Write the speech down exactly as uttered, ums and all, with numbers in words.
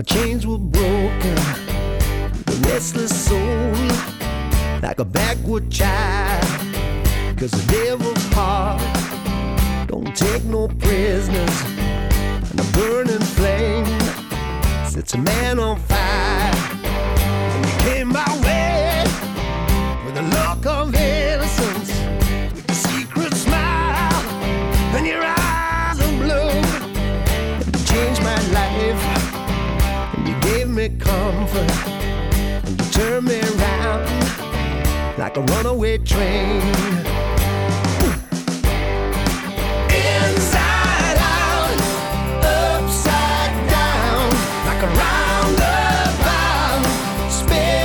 my chains were broken, the restless soul, like a backward child. Cause the devil's heart don't take no prisoners, and a burning flame sets a man on fire. And you came my way with a look of innocence, with a secret smile, and your eyes are blue. And you changed my life, and you gave me comfort, and you turned me around like a runaway train.